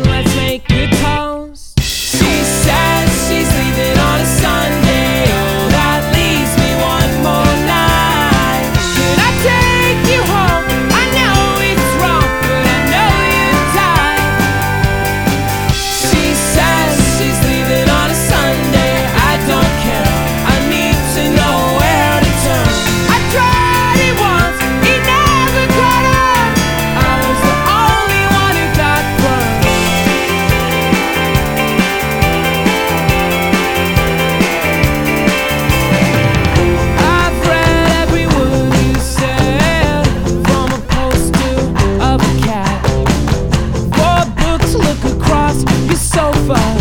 let's make a toast. She says she's leaving on a Sunday. Oh, that leaves me one more night. Could I take you home? I know it's wrong, but I know you'd die. She says she's leaving on a Sunday. I don't care, I need to know where to turn. I tried it once, it never caught on. I was the only one who got burned. I've read every word you said, from a poster of a cat. 4 books look across your sofa.